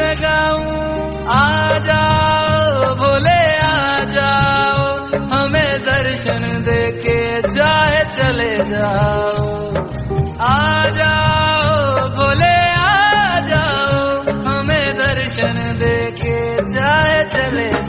मैं गाऊं। आ जाओ भोले आ जाओ, हमें दर्शन देके चाहे चले जाओ। आ जाओ भोले आ जाओ, हमें दर्शन देके चाहे चले